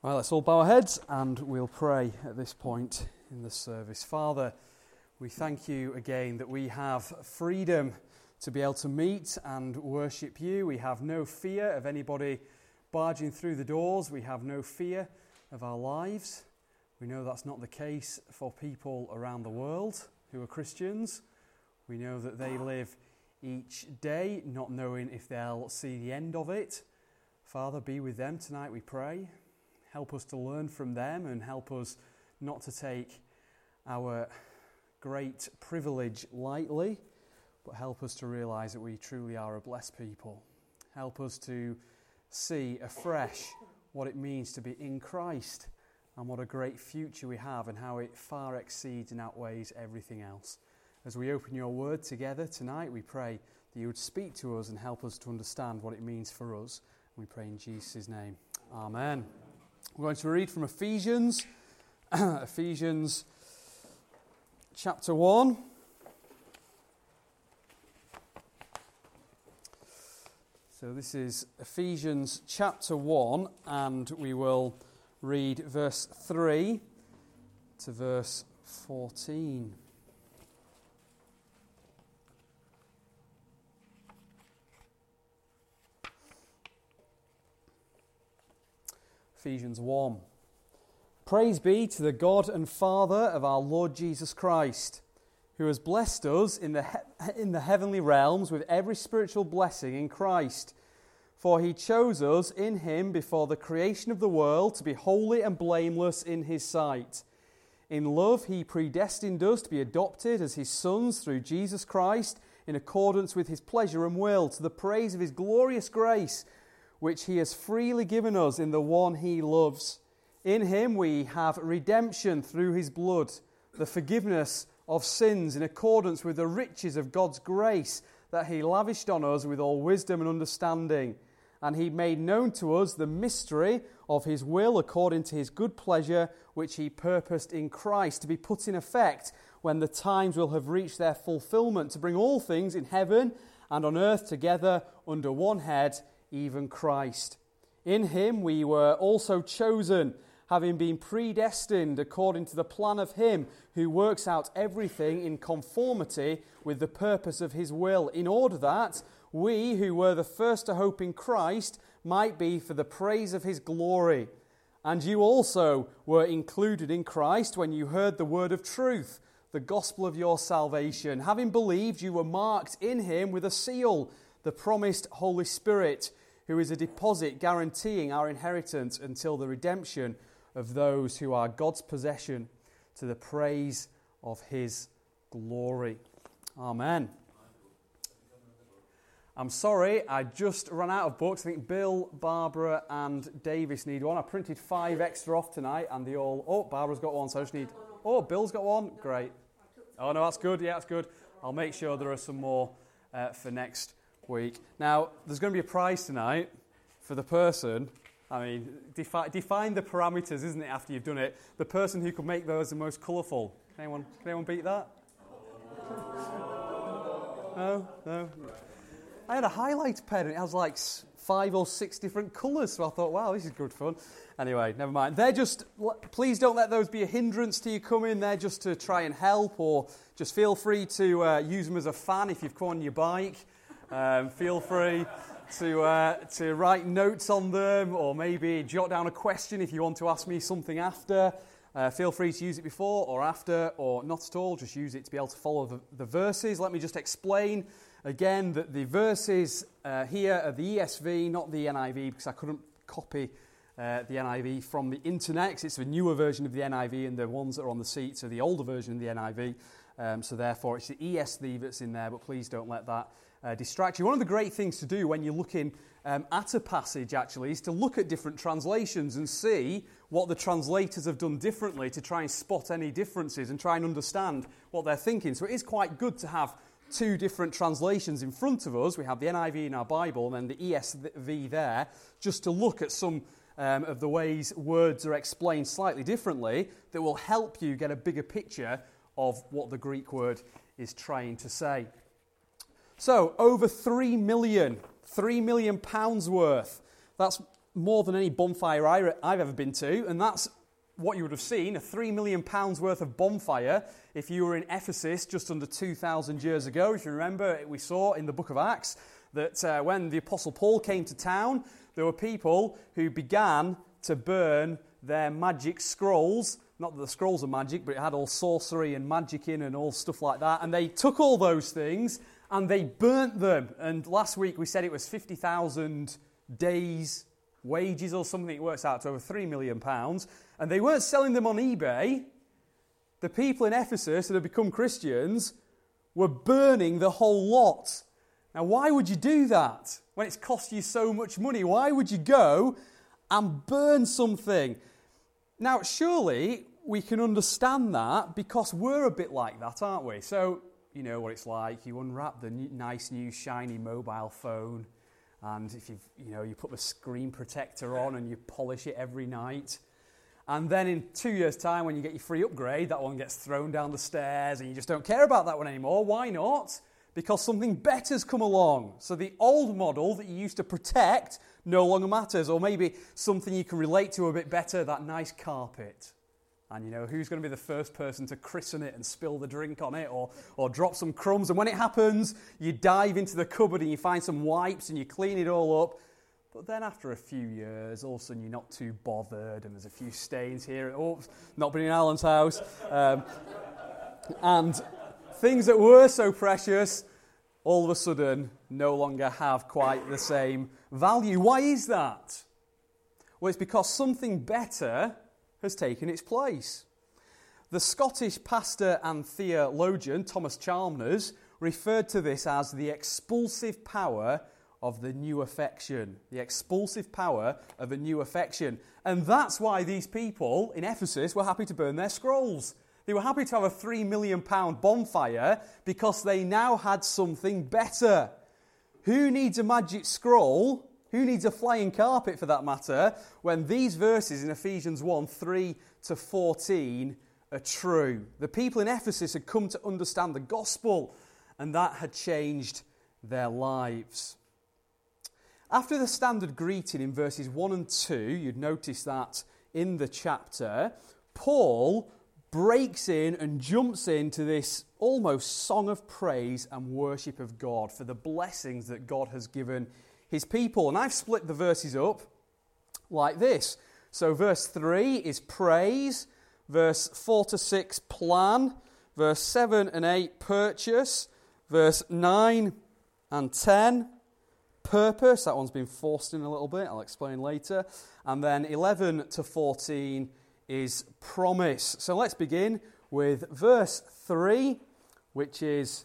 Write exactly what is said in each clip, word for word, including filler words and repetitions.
Well, let's all bow our heads and we'll pray at this point in the service. Father, we thank you again that we have freedom to be able to meet and worship you. We have no fear of anybody barging through the doors. We have no fear of our lives. We know that's not the case for people around the world who are Christians. We know that they live each day not knowing if they'll see the end of it. Father, be with them tonight, we pray. Help us to learn from them and help us not to take our great privilege lightly, but help us to realise that we truly are a blessed people. Help us to see afresh what it means to be in Christ and what a great future we have and how it far exceeds and outweighs everything else. As we open your word together tonight, we pray that you would speak to us and help us to understand what it means for us. We pray in Jesus' name. Amen. We're going to read from Ephesians, Ephesians chapter one. So this is Ephesians chapter one, and we will read verse three to verse fourteen. Ephesians one. Praise be to the God and Father of our Lord Jesus Christ, who has blessed us in the he- in the heavenly realms with every spiritual blessing in Christ. For he chose us in him before the creation of the world to be holy and blameless in his sight. In love he predestined us to be adopted as his sons through Jesus Christ in accordance with his pleasure and will, to the praise of his glorious grace, which he has freely given us in the one he loves. In him we have redemption through his blood, the forgiveness of sins in accordance with the riches of God's grace that he lavished on us with all wisdom and understanding. And he made known to us the mystery of his will according to his good pleasure, which he purposed in Christ to be put in effect when the times will have reached their fulfillment, to bring all things in heaven and on earth together under one head, even Christ. In him we were also chosen, having been predestined according to the plan of him who works out everything in conformity with the purpose of his will, in order that we who were the first to hope in Christ might be for the praise of his glory. And you also were included in Christ when you heard the word of truth, the gospel of your salvation. Having believed, you were marked in him with a seal, the promised Holy Spirit, who is a deposit guaranteeing our inheritance until the redemption of those who are God's possession, to the praise of his glory. Amen. I'm sorry, I just ran out of books. I think Bill, Barbara and Davis need one. I printed five extra off tonight and they all... Oh, Barbara's got one, so I just need... Oh, Bill's got one? Great. Oh, no, that's good. Yeah, that's good. I'll make sure there are some more uh, for next week. Now, there's going to be a prize tonight for the person, I mean, defi- define the parameters, isn't it, after you've done it? The person who could make those the most colourful. Can anyone, can anyone beat that? No? No? I had a highlight pen and it has like five or six different colours, so I thought, wow, this is good fun. Anyway, never mind. They're just, please don't let those be a hindrance to you coming. They're just to try and help, or just feel free to uh, use them as a fan if you've come on your bike. Um, feel free to uh, to write notes on them, or maybe jot down a question if you want to ask me something after. Uh, feel free to use it before or after, or not at all. Just use it to be able to follow the, the verses. Let me just explain again that the verses uh, here are the E S V, not the N I V, because I couldn't copy uh, the N I V from the internet, because it's a newer version of the N I V, and the ones that are on the seats are the older version of the N I V. Um, so therefore, it's the E S V that's in there, but please don't let that Uh, distract you. One of the great things to do when you're looking um, at a passage, actually, is to look at different translations and see what the translators have done differently to try and spot any differences and try and understand what they're thinking. So it is quite good to have two different translations in front of us. We have the N I V in our Bible and then the E S V there, just to look at some um, of the ways words are explained slightly differently that will help you get a bigger picture of what the Greek word is trying to say. So, over three million, three million pounds worth. That's more than any bonfire I, I've ever been to, and that's what you would have seen, a three million pounds worth of bonfire if you were in Ephesus just under two thousand years ago. If you remember, we saw in the book of Acts that uh, when the Apostle Paul came to town, there were people who began to burn their magic scrolls. Not that the scrolls are magic, but it had all sorcery and magic in and all stuff like that. And they took all those things and they burnt them. And last week we said it was fifty thousand days' wages or something. It works out to over three million pounds. And they weren't selling them on eBay. The people in Ephesus that had become Christians were burning the whole lot. Now, why would you do that when it's cost you so much money? Why would you go and burn something? Now, surely we can understand that because we're a bit like that, aren't we? So, you know what it's like. You unwrap the new, nice new shiny mobile phone, and if you you know you put the screen protector on and you polish it every night. And then in two years' time, when you get your free upgrade, that one gets thrown down the stairs and you just don't care about that one anymore. Why not? Because something better's come along. So the old model that you used to protect no longer matters. Or maybe something you can relate to a bit better, that nice carpet. And you know, who's going to be the first person to christen it and spill the drink on it or, or drop some crumbs? And when it happens, you dive into the cupboard and you find some wipes and you clean it all up. But then after a few years, all of a sudden you're not too bothered and there's a few stains here. Oh, not been in Alan's house. Um, and things that were so precious, all of a sudden no longer have quite the same value. Why is that? Well, it's because something better has taken its place. The Scottish pastor and theologian Thomas Chalmers referred to this as the expulsive power of the new affection. The expulsive power of a new affection. And that's why these people in Ephesus were happy to burn their scrolls. They were happy to have a three million pound bonfire because they now had something better. Who needs a magic scroll? Who needs a flying carpet for that matter? When these verses in Ephesians one, three to fourteen are true. The people in Ephesus had come to understand the gospel, and that had changed their lives. After the standard greeting in verses one and two, you'd notice that in the chapter, Paul breaks in and jumps into this almost song of praise and worship of God for the blessings that God has given his people. And I've split the verses up like this. So verse three is praise, verse four to six, plan, verse seven and eight, purchase, verse nine and ten, purpose. That one's been forced in a little bit, I'll explain later. And then eleven to fourteen is promise. So let's begin with verse three, which is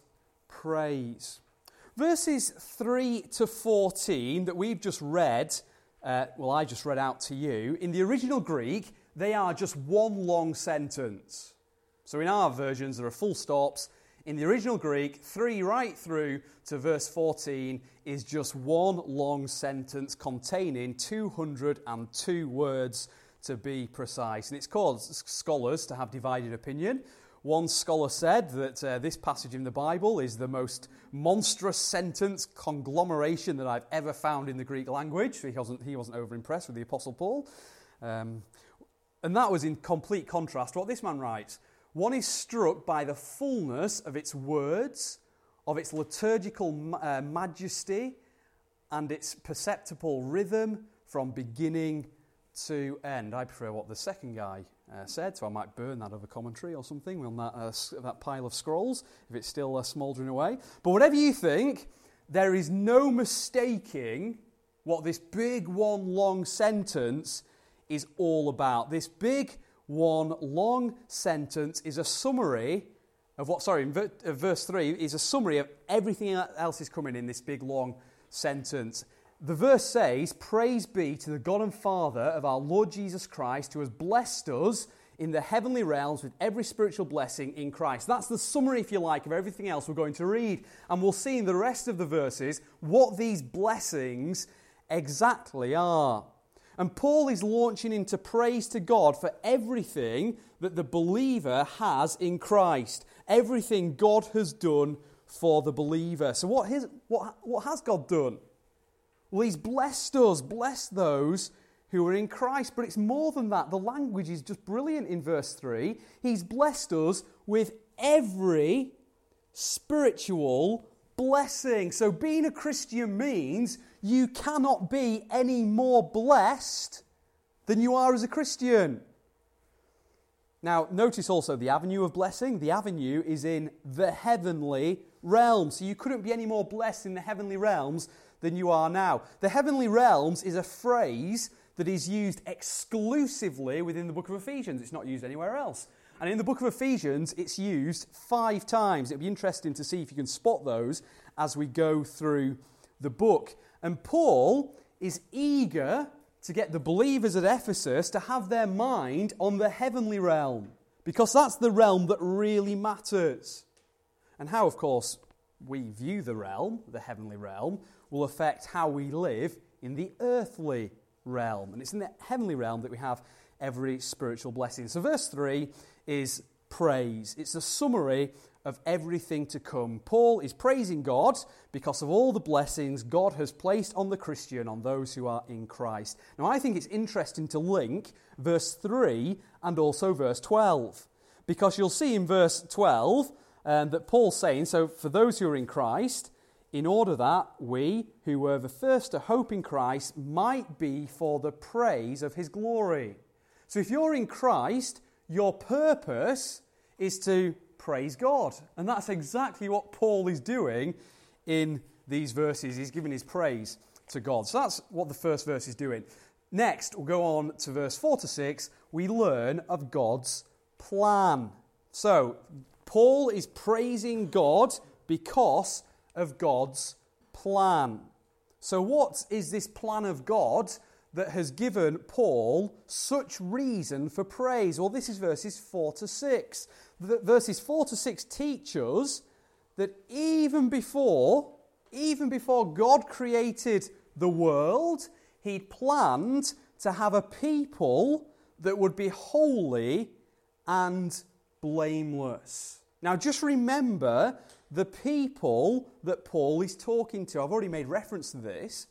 praise. Verses three to fourteen that we've just read, uh, well, I just read out to you, in the original Greek, they are just one long sentence. So in our versions, there are full stops. In the original Greek, three right through to verse fourteen is just one long sentence containing two hundred two words to be precise. And it's caused scholars to have divided opinion. One scholar said that uh, this passage in the Bible is the most monstrous sentence conglomeration that I've ever found in the Greek language. He wasn't, he wasn't over-impressed with the Apostle Paul. Um, and that was in complete contrast to what this man writes. One is struck by the fullness of its words, of its liturgical uh, majesty, and its perceptible rhythm from beginning to end. I prefer what the second guy uh, said, so I might burn that other commentary or something on that, uh, that pile of scrolls, if it's still uh, smouldering away. But whatever you think, there is no mistaking what this big one long sentence is all about. This big one long sentence is a summary of what, sorry, in ver- uh, verse three is a summary of everything else is coming in this big long sentence. The verse says, "Praise be to the God and Father of our Lord Jesus Christ, who has blessed us in the heavenly realms with every spiritual blessing in Christ." That's the summary, if you like, of everything else we're going to read. And we'll see in the rest of the verses what these blessings exactly are. And Paul is launching into praise to God for everything that the believer has in Christ. Everything God has done for the believer. So what, is, what, what has God done? Well, he's blessed us, blessed those who are in Christ. But it's more than that. The language is just brilliant in verse three. He's blessed us with every spiritual blessing. So being a Christian means you cannot be any more blessed than you are as a Christian. Now, notice also the avenue of blessing. The avenue is in the heavenly realm. So you couldn't be any more blessed in the heavenly realms than you are now. The heavenly realms is a phrase that is used exclusively within the book of Ephesians. It's not used anywhere else. And in the book of Ephesians, it's used five times. It'll be interesting to see if you can spot those as we go through the book. And Paul is eager to get the believers at Ephesus to have their mind on the heavenly realm, because that's the realm that really matters. And how, of course, we view the realm, the heavenly realm, will affect how we live in the earthly realm. And it's in the heavenly realm that we have every spiritual blessing. So verse three is praise. It's a summary of everything to come. Paul is praising God because of all the blessings God has placed on the Christian, on those who are in Christ. Now, I think it's interesting to link verse three and also verse twelve, because you'll see in verse twelve um, that Paul's saying, so for those who are in Christ, in order that we, who were the first to hope in Christ, might be for the praise of his glory. So if you're in Christ, your purpose is to praise God. And that's exactly what Paul is doing in these verses. He's giving his praise to God. So that's what the first verse is doing. Next, we'll go on to verse four to six. We learn of God's plan. So, Paul is praising God because of God's plan. So what is this plan of God that has given Paul such reason for praise? Well, this is verses four to six. The verses four to six teach us that even before, even before God created the world, he'd planned to have a people that would be holy and blameless. Now, just remember the people that Paul is talking to. I've already made reference to this.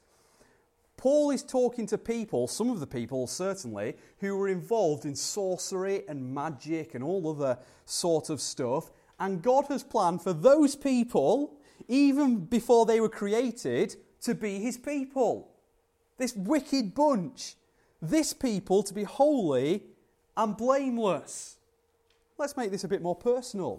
Paul is talking to people, some of the people certainly, who were involved in sorcery and magic and all other sort of stuff. And God has planned for those people, even before they were created, to be his people. This wicked bunch. This people to be holy and blameless. Let's make this a bit more personal.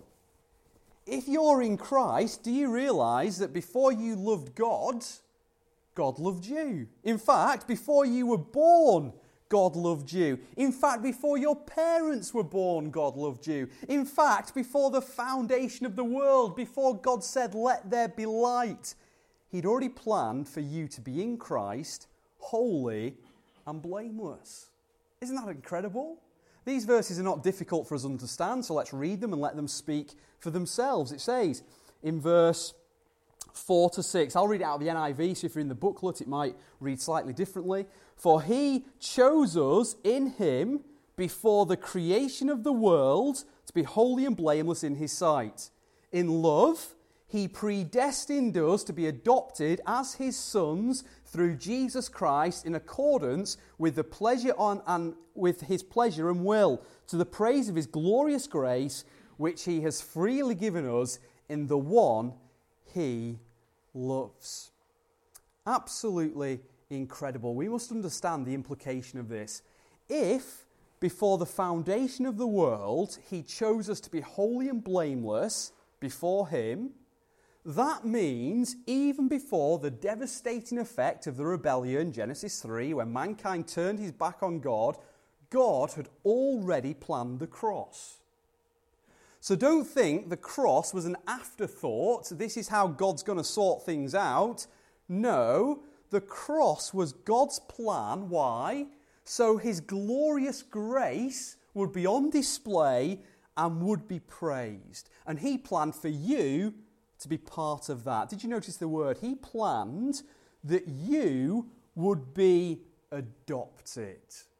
If you're in Christ, do you realise that before you loved God, God loved you? In fact, before you were born, God loved you. In fact, before your parents were born, God loved you. In fact, before the foundation of the world, before God said, "Let there be light," he'd already planned for you to be in Christ, holy and blameless. Isn't that incredible? These verses are not difficult for us to understand, so let's read them and let them speak for themselves. It says in verse four to six, I'll read it out of the N I V, so if you're in the booklet it might read slightly differently. For he chose us in him before the creation of the world to be holy and blameless in his sight. In love, he predestined us to be adopted as his sons through Jesus Christ in accordance with the pleasure on and with his pleasure and will, to the praise of his glorious grace, which he has freely given us in the one he loves. Absolutely incredible. We must understand the implication of this. If before the foundation of the world he chose us to be holy and blameless before him, that means even before the devastating effect of the rebellion, Genesis three, when mankind turned his back on God, God had already planned the cross. So don't think the cross was an afterthought. This is how God's going to sort things out. No, the cross was God's plan. Why? So his glorious grace would be on display and would be praised. And he planned for you to be part of that. Did you notice the word? He planned that you would be adopted.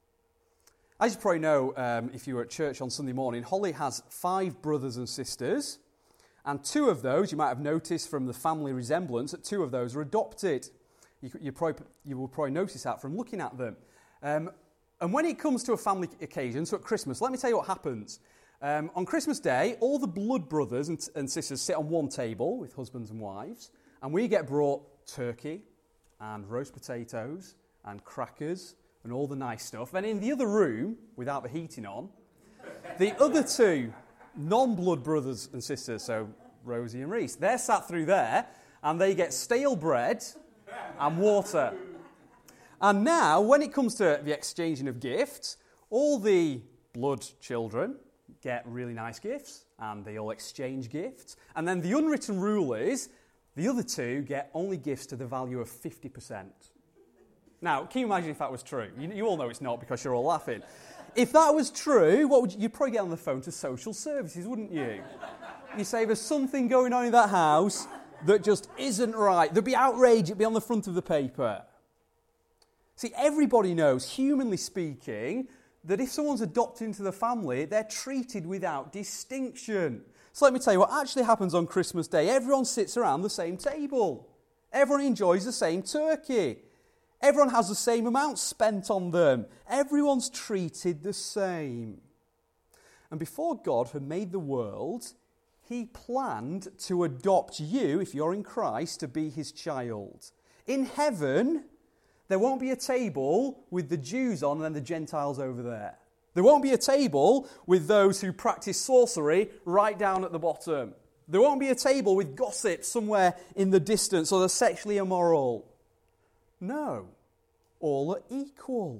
As you probably know, um, if you were at church on Sunday morning, Holly has five brothers and sisters, and two of those, you might have noticed from the family resemblance, that two of those are adopted. You, you, probably, you will probably notice that from looking at them. Um, and when it comes to a family occasion, so at Christmas, let me tell you what happens. Um, on Christmas Day, all the blood brothers and, and sisters sit on one table with husbands and wives, and we get brought turkey and roast potatoes and crackers and all the nice stuff. And in the other room, without the heating on, the other two non-blood brothers and sisters, so Rosie and Reese, they're sat through there, and they get stale bread and water. And now, when it comes to the exchanging of gifts, all the blood children get really nice gifts, and they all exchange gifts. And then the unwritten rule is, the other two get only gifts to the value of fifty percent. Now, can you imagine if that was true? You, you all know it's not because you're all laughing. If that was true, what would you, you'd probably get on the phone to social services, wouldn't you? You say there's something going on in that house that just isn't right. There'd be outrage, it'd be on the front of the paper. See, everybody knows, humanly speaking, that if someone's adopted into the family, they're treated without distinction. So let me tell you what actually happens on Christmas Day. Everyone sits around the same table. Everyone enjoys the same turkey. Everyone has the same amount spent on them. Everyone's treated the same. And before God had made the world, he planned to adopt you, if you're in Christ, to be his child. In heaven, there won't be a table with the Jews on and then the Gentiles over there. There won't be a table with those who practice sorcery right down at the bottom. There won't be a table with gossip somewhere in the distance or the sexually immoral. No, all are equal.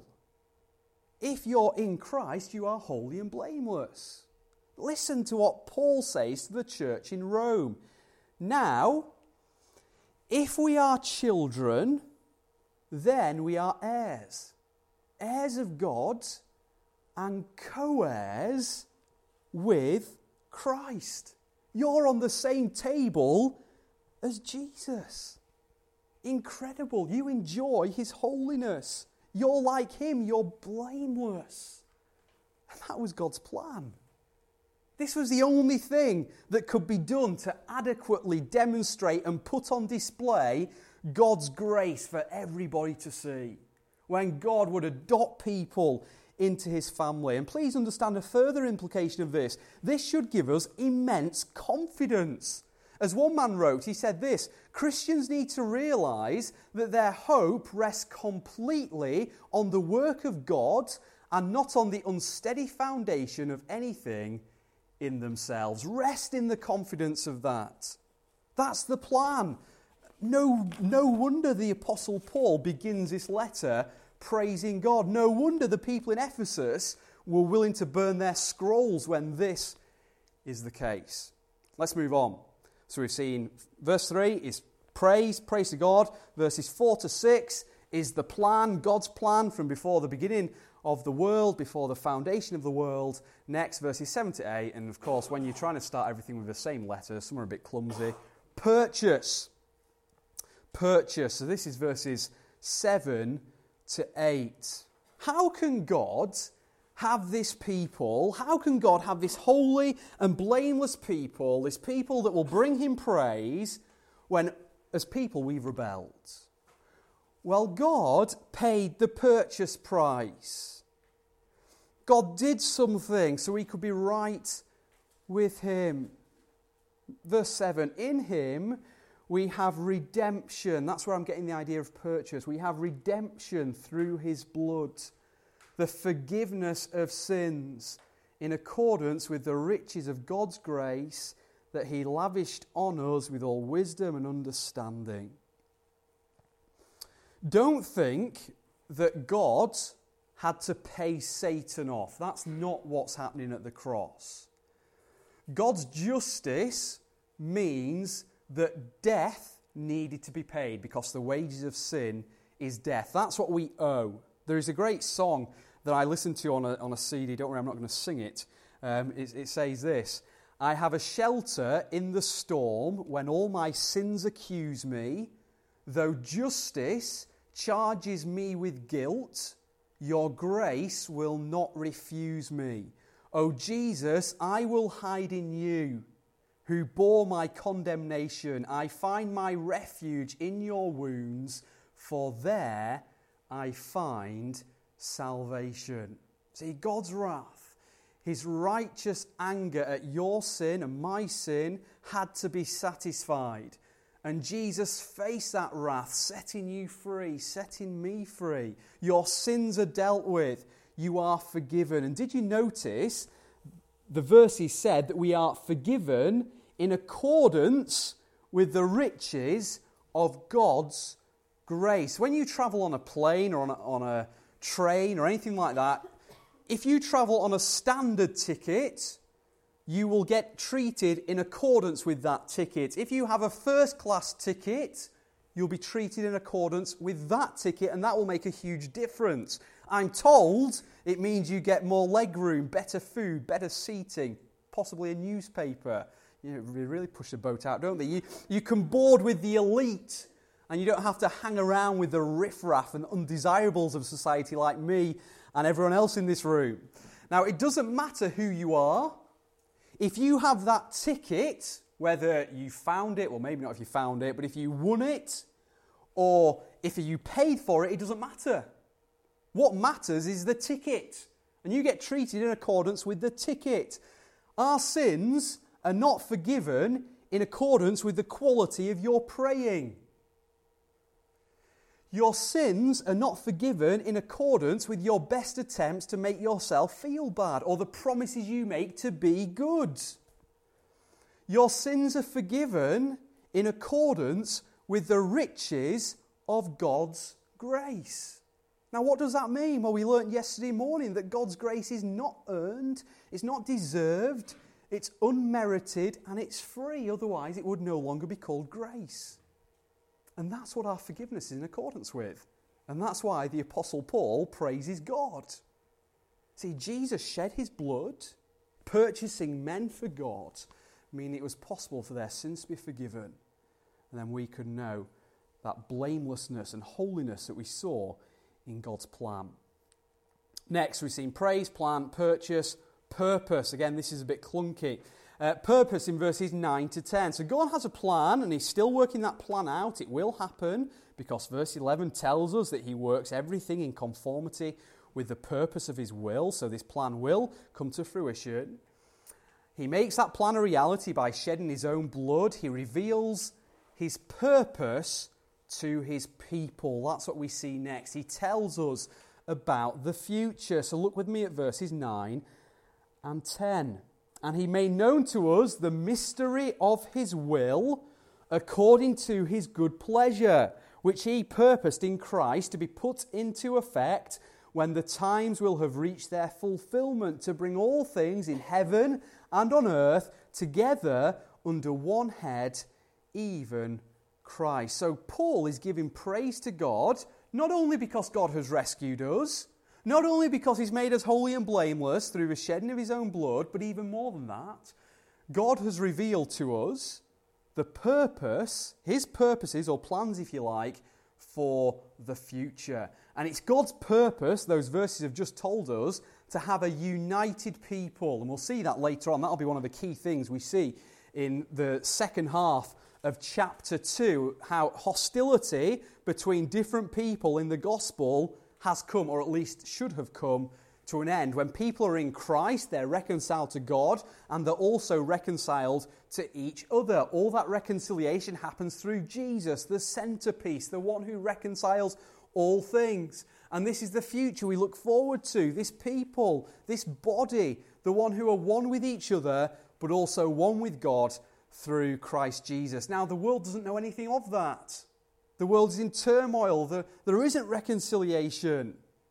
If you're in Christ, you are holy and blameless. Listen to what Paul says to the church in Rome. Now, if we are children, then we are heirs. Heirs of God and co-heirs with Christ. You're on the same table as Jesus. Incredible. You enjoy his holiness. You're like him. You're blameless. And that was God's plan. This was the only thing that could be done to adequately demonstrate and put on display God's grace for everybody to see. When God would adopt people into his family. And please understand a further implication of this. This should give us immense confidence. As one man wrote, he said this: Christians need to realise that their hope rests completely on the work of God and not on the unsteady foundation of anything in themselves. Rest in the confidence of that. That's the plan. No, no wonder the Apostle Paul begins this letter praising God. No wonder the people in Ephesus were willing to burn their scrolls when this is the case. Let's move on. So we've seen verse three is praise, praise to God. Verses four to six is the plan, God's plan from before the beginning of the world, before the foundation of the world. Next, verses seven to eight. And of course, when you're trying to start everything with the same letter, some are a bit clumsy. Purchase. Purchase. So this is verses seven to eight. How can God have this people, how can God have this holy and blameless people, this people that will bring him praise, when as people we've rebelled? Well, God paid the purchase price. God did something so we could be right with him. Verse seven, in him we have redemption. That's where I'm getting the idea of purchase. We have redemption through his blood. The forgiveness of sins in accordance with the riches of God's grace that he lavished on us with all wisdom and understanding. Don't think that God had to pay Satan off. That's not what's happening at the cross. God's justice means that death needed to be paid because the wages of sin is death. That's what we owe. There is a great song that I listened to on a, on a C D. Don't worry, I'm not going to sing it. Um, it. It says this: I have a shelter in the storm when all my sins accuse me. Though justice charges me with guilt, your grace will not refuse me. O Jesus, I will hide in you, who bore my condemnation. I find my refuge in your wounds, for there I find salvation. See, God's wrath, his righteous anger at your sin and my sin had to be satisfied. And Jesus faced that wrath, setting you free, setting me free. Your sins are dealt with. You are forgiven. And did you notice the verses said that we are forgiven in accordance with the riches of God's grace? When you travel on a plane or on a, on a train or anything like that, if you travel on a standard ticket, you will get treated in accordance with that ticket. If you have a first class ticket, you'll be treated in accordance with that ticket, and that will make a huge difference. I'm told it means you get more legroom, better food, better seating, possibly a newspaper. You know, they really push the boat out, don't they? You, you can board with the elite, and you don't have to hang around with the riffraff and undesirables of society like me and everyone else in this room. Now, it doesn't matter who you are. If you have that ticket, whether you found it, or maybe not if you found it, but if you won it, or if you paid for it, it doesn't matter. What matters is the ticket. And you get treated in accordance with the ticket. Our sins are not forgiven in accordance with the quality of your praying. Your sins are not forgiven in accordance with your best attempts to make yourself feel bad or the promises you make to be good. Your sins are forgiven in accordance with the riches of God's grace. Now, what does that mean? Well, we learned yesterday morning that God's grace is not earned, it's not deserved, it's unmerited, and it's free. Otherwise, it would no longer be called grace. And that's what our forgiveness is in accordance with. And that's why the Apostle Paul praises God. See, Jesus shed his blood, purchasing men for God, meaning it was possible for their sins to be forgiven. And then we could know that blamelessness and holiness that we saw in God's plan. Next, we've seen praise, plan, purchase, purpose. Again, this is a bit clunky. Uh, purpose in verses nine to ten. So God has a plan and he's still working that plan out. It will happen because verse eleven tells us that he works everything in conformity with the purpose of his will. So this plan will come to fruition. He makes that plan a reality by shedding his own blood. He reveals his purpose to his people. That's what we see next. He tells us about the future. So look with me at verses nine and ten. And he made known to us the mystery of his will according to his good pleasure, which he purposed in Christ to be put into effect when the times will have reached their fulfillment, to bring all things in heaven and on earth together under one head, even Christ. So Paul is giving praise to God, not only because God has rescued us, not only because he's made us holy and blameless through the shedding of his own blood, but even more than that, God has revealed to us the purpose, his purposes or plans, if you like, for the future. And it's God's purpose, those verses have just told us, to have a united people. And we'll see that later on. That'll be one of the key things we see in the second half of chapter two, how hostility between different people in the gospel has come, or at least should have come, to an end. When people are in Christ, they're reconciled to God, and they're also reconciled to each other. All that reconciliation happens through Jesus, the centerpiece, the one who reconciles all things. And this is the future we look forward to, this people, this body, the one who are one with each other, but also one with God through Christ Jesus. Now, the world doesn't know anything of that. The world is in turmoil. There, there isn't reconciliation.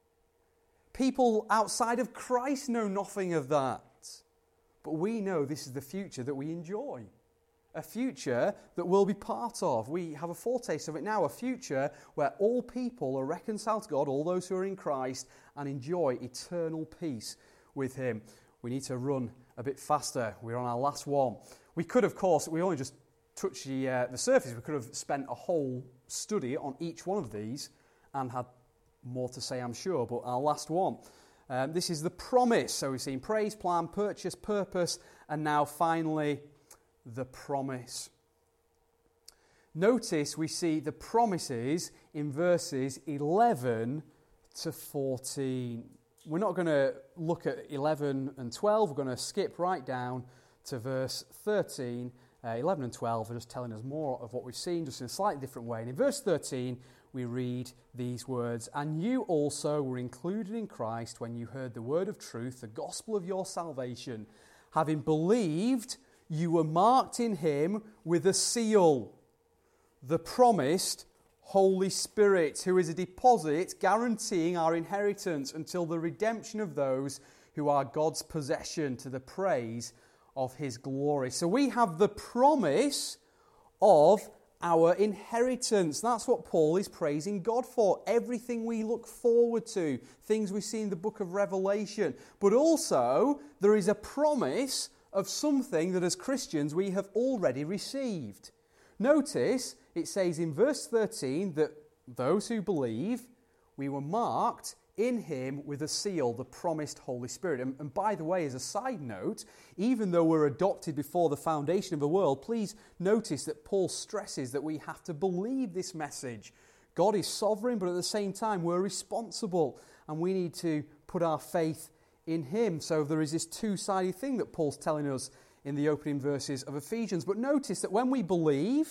People outside of Christ know nothing of that. But we know this is the future that we enjoy. A future that we'll be part of. We have a foretaste of it now. A future where all people are reconciled to God, all those who are in Christ, and enjoy eternal peace with him. We need to run a bit faster. We're on our last one. We could, of course, we only just touched the, uh, the surface. We could have spent a whole study on each one of these and had more to say, I'm sure, but our last one. Um, this is the promise. So we've seen praise, plan, purchase, purpose, and now finally the promise. notice we see the promises in verses eleven to fourteen. We're not going to look at eleven and twelve. We're going to skip right down to verse thirteen. Uh, eleven and twelve are just telling us more of what we've seen, just in a slightly different way. And in verse thirteen, we read these words, "And you also were included in Christ when you heard the word of truth, the gospel of your salvation. Having believed, you were marked in him with a seal, the promised Holy Spirit, who is a deposit guaranteeing our inheritance until the redemption of those who are God's possession, to the praise of his glory." So we have the promise of our inheritance. That's what Paul is praising God for. Everything we look forward to, things we see in the book of Revelation. But also, there is a promise of something that as Christians we have already received. Notice, it says in verse thirteen that those who believe, we were marked in him with a seal, the promised Holy Spirit. And, and by the way, as a side note, even though we're adopted before the foundation of the world, please notice that Paul stresses that we have to believe this message. God is sovereign, but at the same time, we're responsible, and we need to put our faith in him. So there is this two-sided thing that Paul's telling us in the opening verses of Ephesians. But notice that when we believe,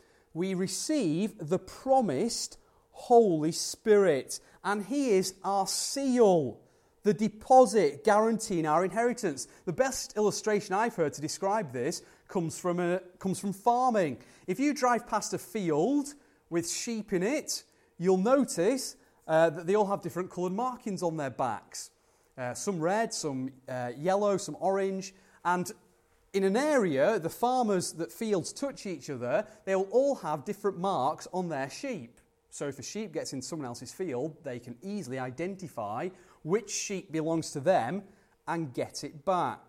we receive the promised Holy Spirit, and he is our seal, the deposit guaranteeing our inheritance. The best illustration I've heard to describe this comes from a, comes from farming. If you drive past a field with sheep in it, you'll notice uh, that they all have different coloured markings on their backs. Uh, some red, some uh, yellow, some orange, and in an area, the farmers that fields touch each other, they'll all have different marks on their sheep. So if a sheep gets in someone else's field, they can easily identify which sheep belongs to them and get it back.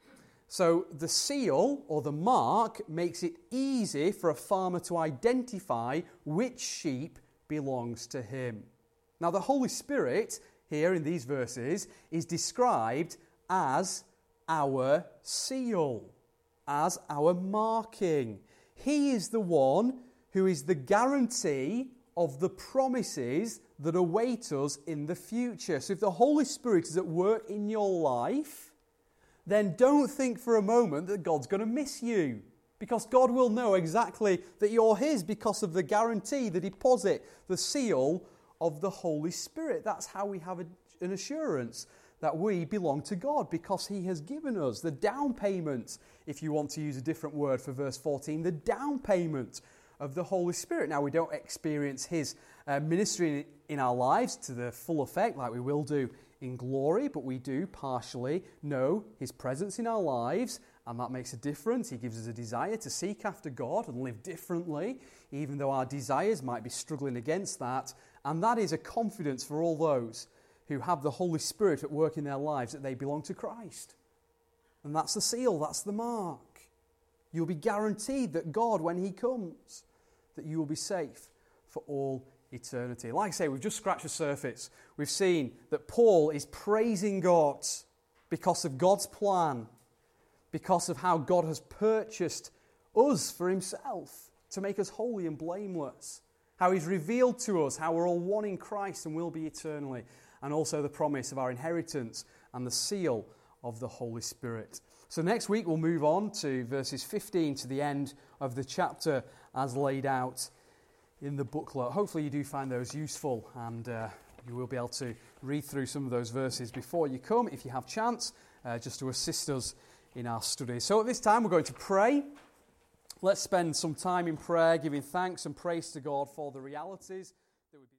So the seal or the mark makes it easy for a farmer to identify which sheep belongs to him. Now the Holy Spirit here in these verses is described as our seal, as our marking. He is the one who is the guarantee of the promises that await us in the future. So if the Holy Spirit is at work in your life, then don't think for a moment that God's going to miss you, because God will know exactly that you're his because of the guarantee, the deposit, the seal of the Holy Spirit. That's how we have a, an assurance that we belong to God, because he has given us the down payment, if you want to use a different word for verse fourteen, the down payment of the Holy Spirit. Now, we don't experience his uh, ministry in, in our lives to the full effect like we will do in glory, but we do partially know his presence in our lives, and that makes a difference. He gives us a desire to seek after God and live differently, even though our desires might be struggling against that, and that is a confidence for all those who have the Holy Spirit at work in their lives that they belong to Christ. And that's the seal, that's the mark. You'll be guaranteed that God, when he comes, that you will be safe for all eternity. Like I say, we've just scratched the surface. We've seen that Paul is praising God because of God's plan, because of how God has purchased us for himself to make us holy and blameless, how he's revealed to us how we're all one in Christ and will be eternally, and also the promise of our inheritance and the seal of the Holy Spirit. So next week we'll move on to verses fifteen to the end of the chapter as laid out in the booklet. Hopefully you do find those useful, and uh, you will be able to read through some of those verses before you come, if you have chance, uh, just to assist us in our study. So at this time we're going to pray. Let's spend some time in prayer, giving thanks and praise to God for the realities that would be